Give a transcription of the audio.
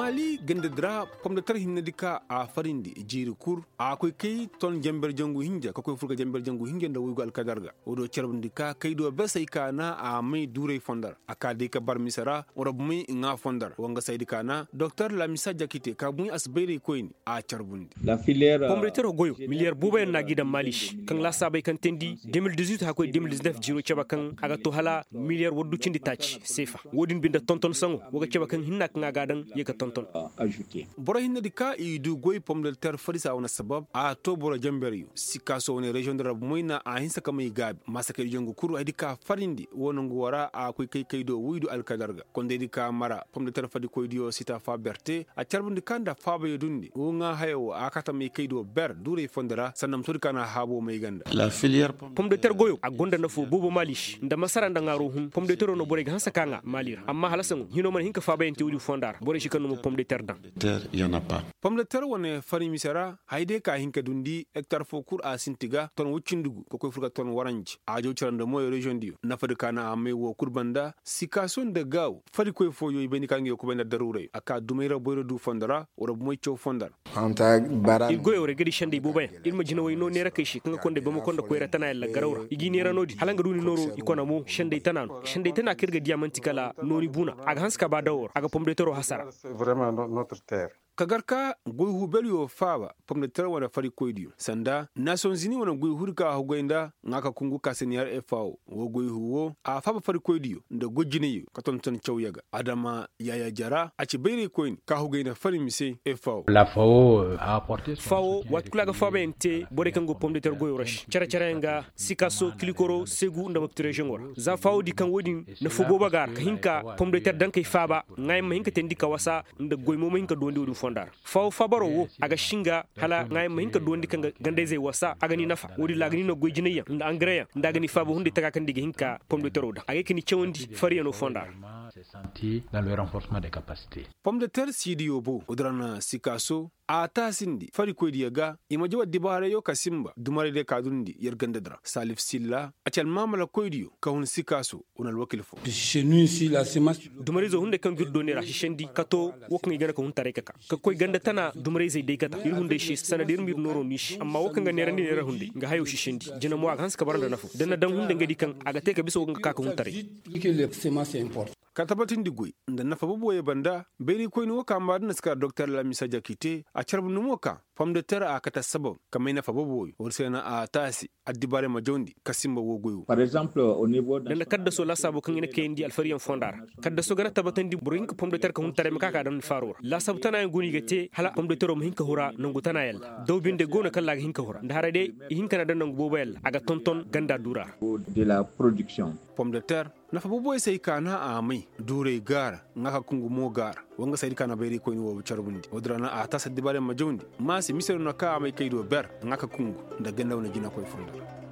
Mali ganda dra pom de tar hinna dika a farindi jiri kur a koy kay ton jamber jangu hinja ko koy furga jamber jangu hinja nda wugo alkadarga odo cerbndika kay do besay kana a may dure fondar akade ka bar misara ora bumi nga fondar wanga saydi kana docteur Lamissa Diakité ka bumi asbeyre koyni a cerbundi la filière pom de tar goyo milliard buba na gidan Mali kan la sabay kan tendi 2018 ha koy 2019 jiro ceba kan aga to hala milliard woddu cindi tach sefa wodin binda tonton sango woga ceba kan hinna nga gadan yeka tonton ajouté bora hinna dika idu goy pom de terre farisa wona sabab a to bora jamberyu sikaso woni region de rab moyna a hinsa kamay gabi masaka jongu kuru adika farindi wono ngwara a koy kay do wuydu alkadarga konde dika mara pom de terre fadi koy dio sita fa berte a charbundi kanda fa be dundi o nga hayo akata may kay do ber dure fondara sanam turkana habo may ganda la filière pom de terre goyo a gonda nafo bobo malish nda masara nda ngaro hum pom de terre no bore hansa kanga malir amma halasan hino man hinka fa be enti wudi fondar bore shikanu mo pom de terre dan il y en a pas. Pomme de terre wone fari misara hayde ka hinka dundi hectare fo kur a sintiga ton wuccindugu ko koy furga ton waranji a jo cirande moy region dio nafade kana ame wo kurbanda sikason de gaw fari koy fo yoy beni kangi ko benda darure aka dumeira boyro du fondara ora moy chow fondar anta bara il goyo regedi shande bubay il ma jina way no nera kay shi kan konde bama konde ko rata na la garawra igi nera nodi halanga duni noro ikona mo shande tanano shande tana kirga diamanti kala nori buna aga hanska ba dawor aga pomme de terre hasara vraiment notre terre. kagarka goy hubelio faba pomme de terre wala fari koydio sanda Nations Unies wona goy hurka hogoynda ngaka kungu kaseniyar FAO wo goy huwo a faba fari koydio nda gojjineyo katon ton chawyaga adama yaya jara aci beyre koyn ka hogoynda fari mise FAO la FAO a apporté FAO wat kulaga faba ente bore kango pomme de terre goy rash cara nga sikaso kilikoro segu nda maptire jengor za FAO di kan wodin na fubo bagar ka hinka pomme de terre dan kay faba ngay ma hinka tendi ka wasa nda goy mo hinka dondi wodin fondar faw fabaro wo aga shinga hala ngay ma hinka dondi kan gande zai wasa aga ni nafa wodi lagni no goy jiniya nda angreya nda gani faba hunde taga kan diga hinka pomme de terre da aga kini chewndi fari no fondar c'est senti dans le renforcement des capacités. Pomme de terre sidiyo bo odrana sikaso a tasindi fari koydi ga imaji waddi bare yo kasimba dumare de kadundi yergandadra salif silla acal mamala koydiyo ka hun sikaso onal wakil fo chez nous ici la semence dumare zo hunde kan guddo ne ra shendi kato wokni gana ko hun tare kaka ka koy ganda tana dumare zai dai kata ir hunde shi sanadir mir noro nish amma wokan ga nerandi ne ra hunde ga hayo shi shendi jina mo aga hanska baranda nafu dana dan hunde ngadi kan aga te ka biso wokan ka hun tare que le semence est important ka tabatin digoy nda nafa boye banda beri koyni woka madna ska docteur Lamissa Diakité a charbu numoka pomme de terre a kata sabab kamay nafa boye worsena a tasi addibare ma jondi kasimba wo goyo par exemple au niveau dan kadda so la sabo kan ina kendi alfariyan fondar kadda so gana tabatan di burin ka pomme de terre ka hun tare maka ka dan faror la sabo tana nguni gate hala pomme de terre mo hinka hura nangu tana yalla dawbinde gona kala ga hinka hura ndara de hinka na dan nangu bobel aga tonton ganda dura de la production pomme de terre nafa boye sai kana a mai dure gara ngaka kungu mo gara wanga sai kana bayri ko ni wo charbundi odrana a tasa dibare ma jondi ma si misero na ka mai kaydo ber ngaka kungu da gandaw na jina koy fonda